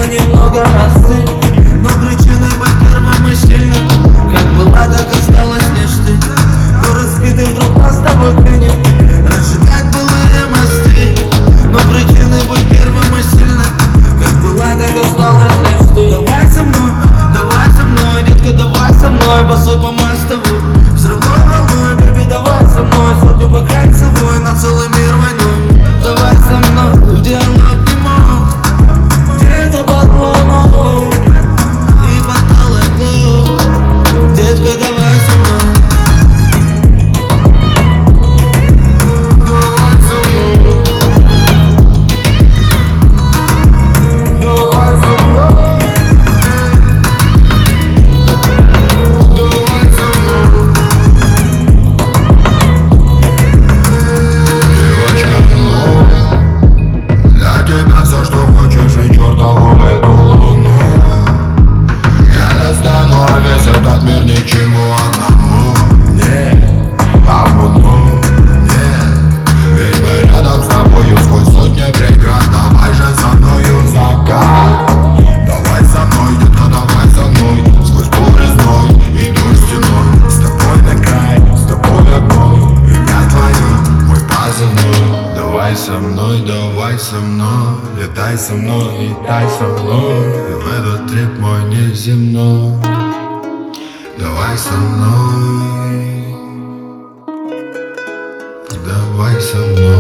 было немного остыть, но причиной быть первым и сильным, как была, так осталась лишь ты. Но разбитый вдруг нас с тобой клинит. Раньше так былые мосты, но причиной быть первым и сильным, как была, так осталась лишь ты. Давай со мной, детка, давай со мной, босой по мостовой, взрывной волной, бэби, давай со мной, сотню по кольцевой, на целый мир войной. Давай со мной в диалог не мог, где-то под луной и под толокой. Детка, давай со мной. Давай со мной. Давай со мной. Этот мир ничего одному не обманул, нет. Ведь мы рядом с тобою сквозь сотни преград. Давай же со мною закат. Давай со мной, детка, давай со мной, сквозь буры зной и дождь стеной. С тобой на край, с тобой одной, имя твое, мой позывной. Давай со мной, летай со мной и дай со мной, и в этот трип мой неземной. Давай со мной, давай со мной.